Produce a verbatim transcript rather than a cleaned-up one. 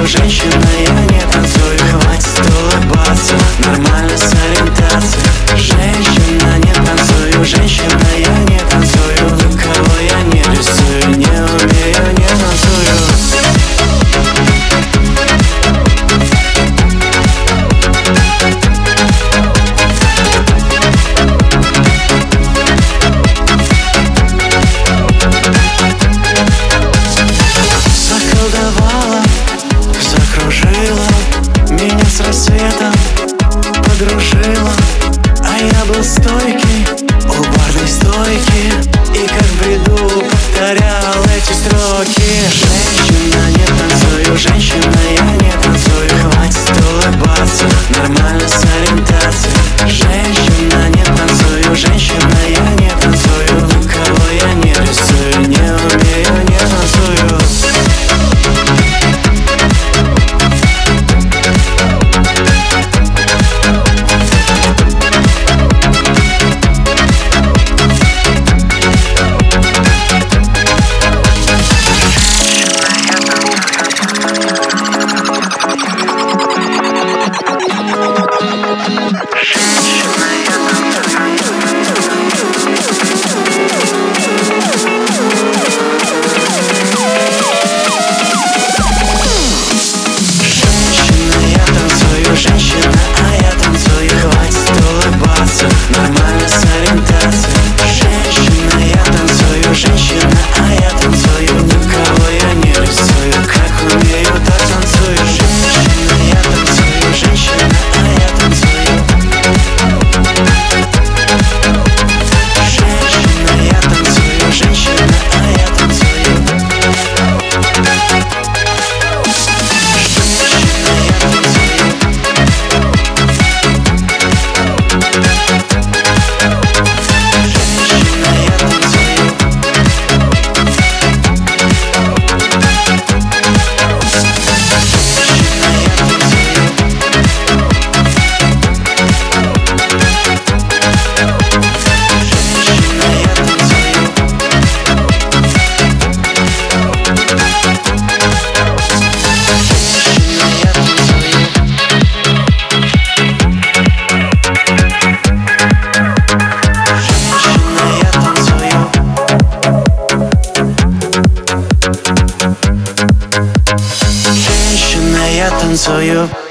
танцую, женщина, я не танцую. Хватит улыбаться, нормально с ориентацией. Женщина, не танцую, женщина, я не танцую. Никого я не рисую, не умею, не танцую. Заколдовала, закружила, меня с рассветом подружила. А я был стойкий, у барной стойки, и как в бреду повторял эти строки. Женщина, не танцую, женщина, я не танцую. Хватит улыбаться, нормально с ориентацией. Женщина, не танцую, женщина, я не танцую. Никого я не рисую, не умею, не танцую. Женщина, а я танцую, хватит улыбаться, нормально с ориентацией. Женщина, я танцую, женщина, а я танцую. Никого я не рисую, как умею, так танцую. Женщина, я танцую, женщина, а я танцую. Женщина, я танцую, женщина, а я танцую. Я танцую.